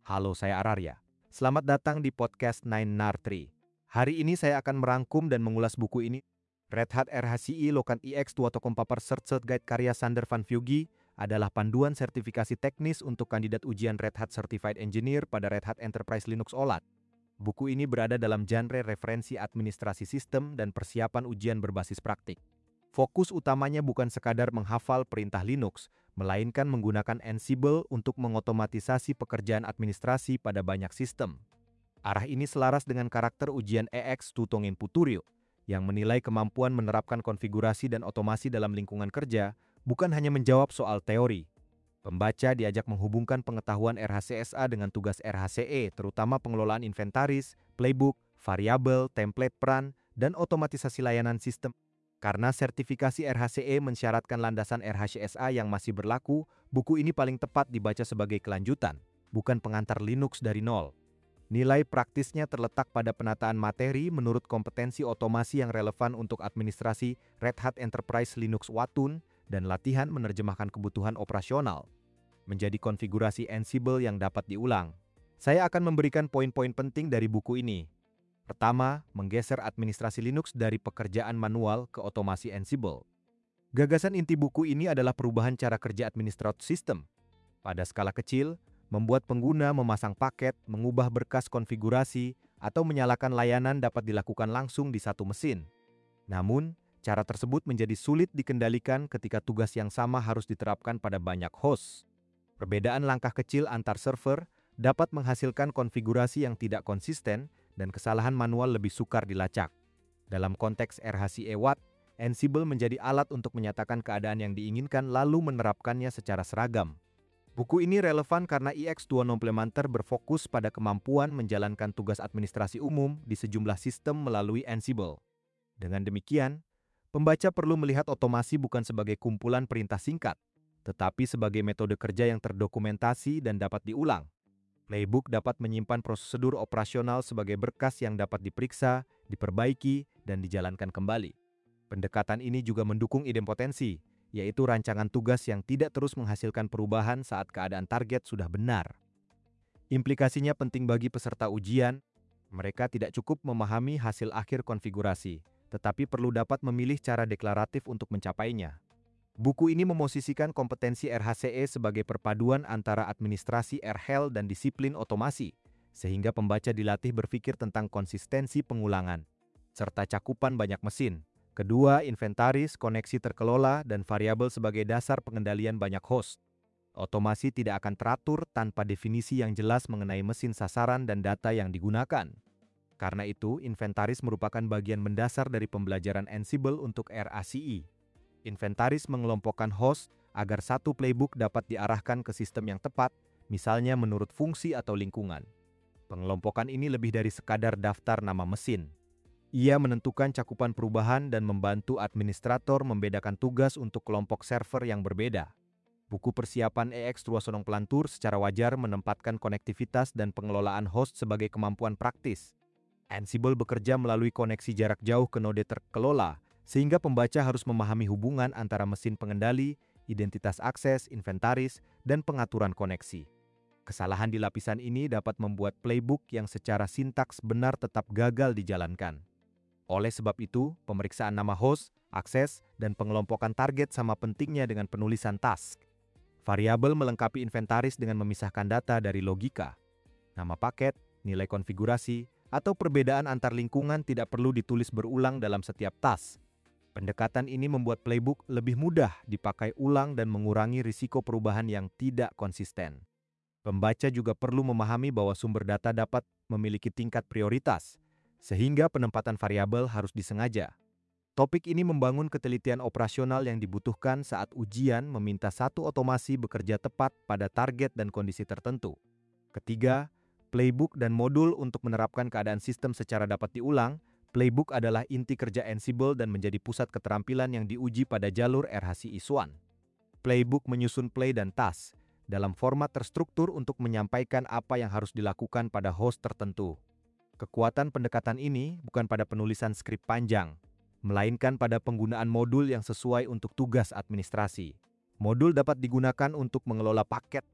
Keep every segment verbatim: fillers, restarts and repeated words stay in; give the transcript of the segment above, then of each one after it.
Halo, saya Ararya. Selamat datang di podcast Nine Nartri. Hari ini saya akan merangkum dan mengulas buku ini. Red Hat R H C I Lokan I X dua tokom papar Cert Guide karya Sander van Vugi adalah panduan sertifikasi teknis untuk kandidat ujian Red Hat Certified Engineer pada Red Hat Enterprise Linux O L A T. Buku ini berada dalam genre referensi administrasi sistem dan persiapan ujian berbasis praktik. Fokus utamanya bukan sekadar menghafal perintah Linux, melainkan menggunakan Ansible untuk mengotomatisasi pekerjaan administrasi pada banyak sistem. Arah ini selaras dengan karakter ujian E X Tutongin Puturio, yang menilai kemampuan menerapkan konfigurasi dan otomasi dalam lingkungan kerja, bukan hanya menjawab soal teori. Pembaca diajak menghubungkan pengetahuan R H C S A dengan tugas R H C E, terutama pengelolaan inventaris, playbook, variabel, template peran, dan otomatisasi layanan sistem. Karena sertifikasi R H C E mensyaratkan landasan R H C S A yang masih berlaku, buku ini paling tepat dibaca sebagai kelanjutan, bukan pengantar Linux dari nol. Nilai praktisnya terletak pada penataan materi menurut kompetensi otomasi yang relevan untuk administrasi Red Hat Enterprise Linux Watun dan latihan menerjemahkan kebutuhan operasional menjadi konfigurasi Ansible yang dapat diulang. Saya akan memberikan poin-poin penting dari buku ini. Pertama, menggeser administrasi Linux dari pekerjaan manual ke otomasi Ansible. Gagasan inti buku ini adalah perubahan cara kerja administrator sistem. Pada skala kecil, membuat pengguna memasang paket, mengubah berkas konfigurasi, atau menyalakan layanan dapat dilakukan langsung di satu mesin. Namun, cara tersebut menjadi sulit dikendalikan ketika tugas yang sama harus diterapkan pada banyak host. Perbedaan langkah kecil antar server dapat menghasilkan konfigurasi yang tidak konsisten dan kesalahan manual lebih sukar dilacak. Dalam konteks R H C E Watt, Ansible menjadi alat untuk menyatakan keadaan yang diinginkan lalu menerapkannya secara seragam. Buku ini relevan karena I X dua Implementer berfokus pada kemampuan menjalankan tugas administrasi umum di sejumlah sistem melalui Ansible. Dengan demikian, pembaca perlu melihat otomasi bukan sebagai kumpulan perintah singkat, tetapi sebagai metode kerja yang terdokumentasi dan dapat diulang. Playbook dapat menyimpan prosedur operasional sebagai berkas yang dapat diperiksa, diperbaiki, dan dijalankan kembali. Pendekatan ini juga mendukung idempotensi, yaitu rancangan tugas yang tidak terus menghasilkan perubahan saat keadaan target sudah benar. Implikasinya penting bagi peserta ujian. Mereka tidak cukup memahami hasil akhir konfigurasi, tetapi perlu dapat memilih cara deklaratif untuk mencapainya. Buku ini memosisikan kompetensi R H C E sebagai perpaduan antara administrasi R H E L dan disiplin otomasi, sehingga pembaca dilatih berpikir tentang konsistensi pengulangan, serta cakupan banyak mesin. Kedua, inventaris, koneksi terkelola, dan variabel sebagai dasar pengendalian banyak host. Otomasi tidak akan teratur tanpa definisi yang jelas mengenai mesin sasaran dan data yang digunakan. Karena itu, inventaris merupakan bagian mendasar dari pembelajaran Ansible untuk R A C I. Inventaris mengelompokkan host agar satu playbook dapat diarahkan ke sistem yang tepat, misalnya menurut fungsi atau lingkungan. Pengelompokan ini lebih dari sekadar daftar nama mesin. Ia menentukan cakupan perubahan dan membantu administrator membedakan tugas untuk kelompok server yang berbeda. Buku persiapan E X dua Sonong Pelantur secara wajar menempatkan konektivitas dan pengelolaan host sebagai kemampuan praktis. Ansible bekerja melalui koneksi jarak jauh ke node terkelola, sehingga pembaca harus memahami hubungan antara mesin pengendali, identitas akses, inventaris, dan pengaturan koneksi. Kesalahan di lapisan ini dapat membuat playbook yang secara sintaks benar tetap gagal dijalankan. Oleh sebab itu, pemeriksaan nama host, akses, dan pengelompokan target sama pentingnya dengan penulisan task. Variabel melengkapi inventaris dengan memisahkan data dari logika. Nama paket, nilai konfigurasi, atau perbedaan antar lingkungan tidak perlu ditulis berulang dalam setiap task. Pendekatan ini membuat playbook lebih mudah dipakai ulang dan mengurangi risiko perubahan yang tidak konsisten. Pembaca juga perlu memahami bahwa sumber data dapat memiliki tingkat prioritas, sehingga penempatan variabel harus disengaja. Topik ini membangun ketelitian operasional yang dibutuhkan saat ujian meminta satu otomasi bekerja tepat pada target dan kondisi tertentu. Ketiga, playbook dan modul untuk menerapkan keadaan sistem secara dapat diulang. Playbook adalah inti kerja Ansible dan menjadi pusat keterampilan yang diuji pada jalur R H C I Swan. Playbook menyusun play dan task dalam format terstruktur untuk menyampaikan apa yang harus dilakukan pada host tertentu. Kekuatan pendekatan ini bukan pada penulisan skrip panjang, melainkan pada penggunaan modul yang sesuai untuk tugas administrasi. Modul dapat digunakan untuk mengelola paket,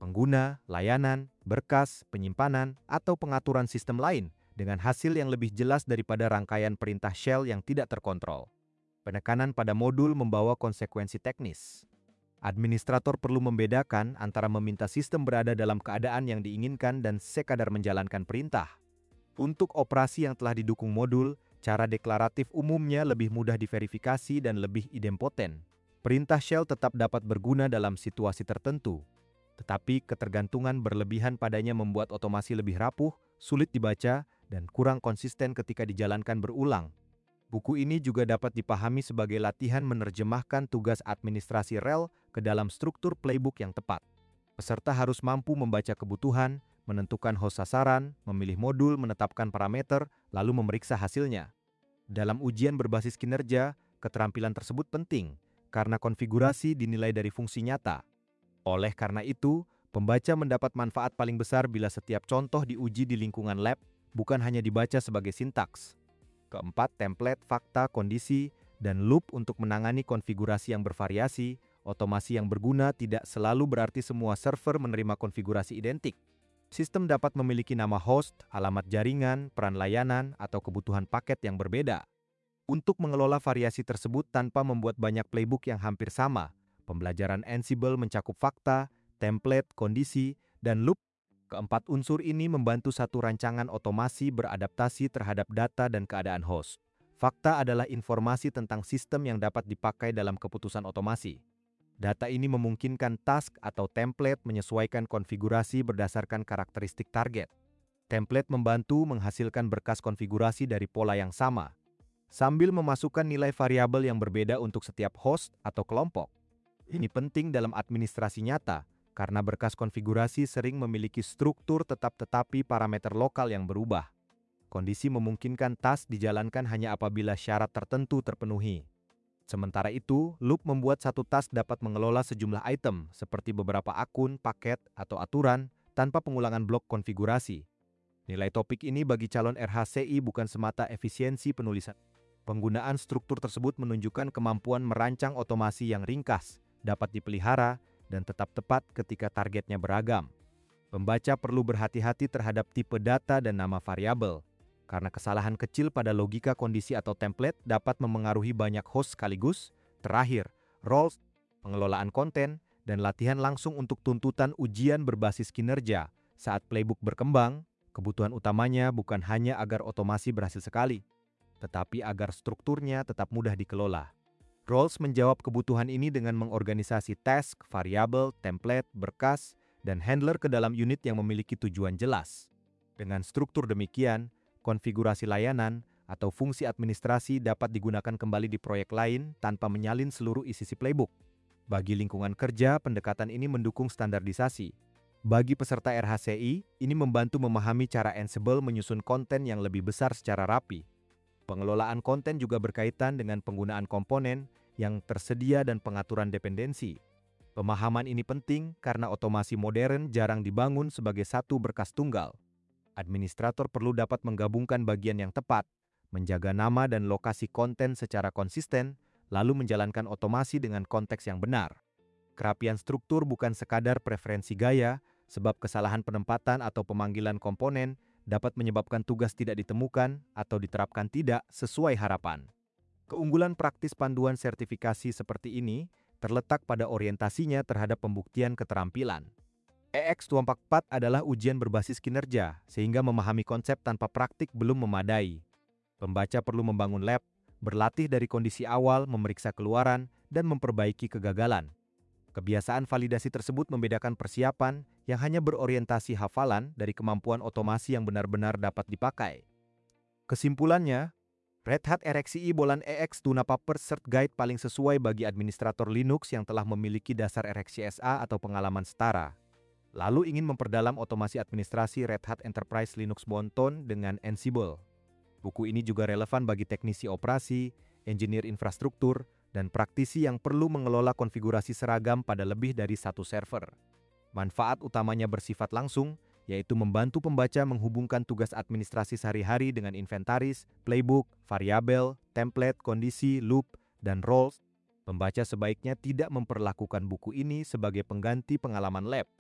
pengguna, layanan, berkas, penyimpanan, atau pengaturan sistem lain dengan hasil yang lebih jelas daripada rangkaian perintah shell yang tidak terkontrol. Penekanan pada modul membawa konsekuensi teknis. Administrator perlu membedakan antara meminta sistem berada dalam keadaan yang diinginkan dan sekadar menjalankan perintah. Untuk operasi yang telah didukung modul, cara deklaratif umumnya lebih mudah diverifikasi dan lebih idempoten. Perintah shell tetap dapat berguna dalam situasi tertentu, tetapi ketergantungan berlebihan padanya membuat otomasi lebih rapuh, sulit dibaca, dan kurang konsisten ketika dijalankan berulang. Buku ini juga dapat dipahami sebagai latihan menerjemahkan tugas administrasi rel ke dalam struktur playbook yang tepat. Peserta harus mampu membaca kebutuhan, menentukan host sasaran, memilih modul, menetapkan parameter, lalu memeriksa hasilnya. Dalam ujian berbasis kinerja, keterampilan tersebut penting karena konfigurasi dinilai dari fungsi nyata. Oleh karena itu, pembaca mendapat manfaat paling besar bila setiap contoh diuji di lingkungan lab, bukan hanya dibaca sebagai sintaks. Keempat, template, fakta, kondisi, dan loop untuk menangani konfigurasi yang bervariasi. Otomasi yang berguna tidak selalu berarti semua server menerima konfigurasi identik. Sistem dapat memiliki nama host, alamat jaringan, peran layanan, atau kebutuhan paket yang berbeda. Untuk mengelola variasi tersebut tanpa membuat banyak playbook yang hampir sama, pembelajaran Ansible mencakup fakta, template, kondisi, dan loop. Keempat unsur ini membantu satu rancangan otomasi beradaptasi terhadap data dan keadaan host. Fakta adalah informasi tentang sistem yang dapat dipakai dalam keputusan otomasi. Data ini memungkinkan task atau template menyesuaikan konfigurasi berdasarkan karakteristik target. Template membantu menghasilkan berkas konfigurasi dari pola yang sama, sambil memasukkan nilai variabel yang berbeda untuk setiap host atau kelompok. Ini penting dalam administrasi nyata, karena berkas konfigurasi sering memiliki struktur tetap tetapi parameter lokal yang berubah. Kondisi memungkinkan task dijalankan hanya apabila syarat tertentu terpenuhi. Sementara itu, loop membuat satu task dapat mengelola sejumlah item, seperti beberapa akun, paket, atau aturan, tanpa pengulangan blok konfigurasi. Nilai topik ini bagi calon R H C I bukan semata efisiensi penulisan. Penggunaan struktur tersebut menunjukkan kemampuan merancang otomasi yang ringkas, dapat dipelihara, dan tetap tepat ketika targetnya beragam. Pembaca perlu berhati-hati terhadap tipe data dan nama variabel, karena kesalahan kecil pada logika kondisi atau template dapat memengaruhi banyak host sekaligus. Terakhir, roles, pengelolaan konten, dan latihan langsung untuk tuntutan ujian berbasis kinerja. Saat playbook berkembang, kebutuhan utamanya bukan hanya agar otomasi berhasil sekali, tetapi agar strukturnya tetap mudah dikelola. Roles menjawab kebutuhan ini dengan mengorganisasi task, variabel, template, berkas, dan handler ke dalam unit yang memiliki tujuan jelas. Dengan struktur demikian, konfigurasi layanan atau fungsi administrasi dapat digunakan kembali di proyek lain tanpa menyalin seluruh isi si playbook. Bagi lingkungan kerja, pendekatan ini mendukung standarisasi. Bagi peserta R H C I, ini membantu memahami cara Ansible menyusun konten yang lebih besar secara rapi. Pengelolaan konten juga berkaitan dengan penggunaan komponen yang tersedia dan pengaturan dependensi. Pemahaman ini penting karena otomasi modern jarang dibangun sebagai satu berkas tunggal. Administrator perlu dapat menggabungkan bagian yang tepat, menjaga nama dan lokasi konten secara konsisten, lalu menjalankan otomasi dengan konteks yang benar. Kerapian struktur bukan sekadar preferensi gaya, sebab kesalahan penempatan atau pemanggilan komponen dapat menyebabkan tugas tidak ditemukan atau diterapkan tidak sesuai harapan. Keunggulan praktis panduan sertifikasi seperti ini terletak pada orientasinya terhadap pembuktian keterampilan. E X dua empat empat adalah ujian berbasis kinerja, sehingga memahami konsep tanpa praktik belum memadai. Pembaca perlu membangun lab, berlatih dari kondisi awal, memeriksa keluaran, dan memperbaiki kegagalan. Kebiasaan validasi tersebut membedakan persiapan yang hanya berorientasi hafalan dari kemampuan otomasi yang benar-benar dapat dipakai. Kesimpulannya, Red Hat R X C I Bolan E X Tuna Paper Cert Guide paling sesuai bagi administrator Linux yang telah memiliki dasar R X C S A atau pengalaman setara. Lalu ingin memperdalam otomasi administrasi Red Hat Enterprise Linux Bonton dengan Ansible. Buku ini juga relevan bagi teknisi operasi, engineer infrastruktur, dan praktisi yang perlu mengelola konfigurasi seragam pada lebih dari satu server. Manfaat utamanya bersifat langsung, yaitu membantu pembaca menghubungkan tugas administrasi sehari-hari dengan inventaris, playbook, variabel, template, kondisi, loop, dan roles. Pembaca sebaiknya tidak memperlakukan buku ini sebagai pengganti pengalaman lab.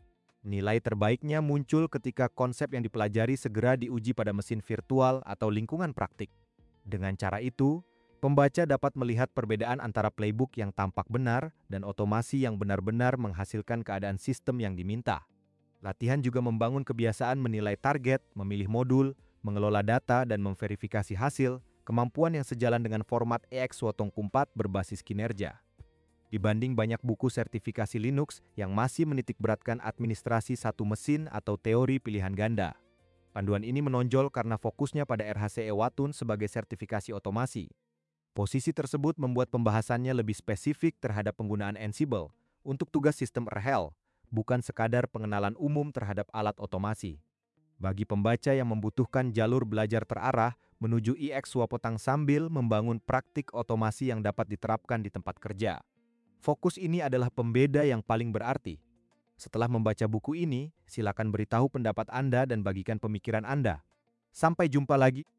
Nilai terbaiknya muncul ketika konsep yang dipelajari segera diuji pada mesin virtual atau lingkungan praktik. Dengan cara itu, pembaca dapat melihat perbedaan antara playbook yang tampak benar dan otomasi yang benar-benar menghasilkan keadaan sistem yang diminta. Latihan juga membangun kebiasaan menilai target, memilih modul, mengelola data, dan memverifikasi hasil, kemampuan yang sejalan dengan format E X Swotong Kumpat berbasis kinerja. Dibanding banyak buku sertifikasi Linux yang masih menitikberatkan administrasi satu mesin atau teori pilihan ganda. Panduan ini menonjol karena fokusnya pada R H C E Watun sebagai sertifikasi otomasi. Posisi tersebut membuat pembahasannya lebih spesifik terhadap penggunaan Ansible untuk tugas sistem R H E L, bukan sekadar pengenalan umum terhadap alat otomasi. Bagi pembaca yang membutuhkan jalur belajar terarah menuju E X Swapotang sambil membangun praktik otomasi yang dapat diterapkan di tempat kerja. Fokus ini adalah pembeda yang paling berarti. Setelah membaca buku ini, silakan beritahu pendapat Anda dan bagikan pemikiran Anda. Sampai jumpa lagi.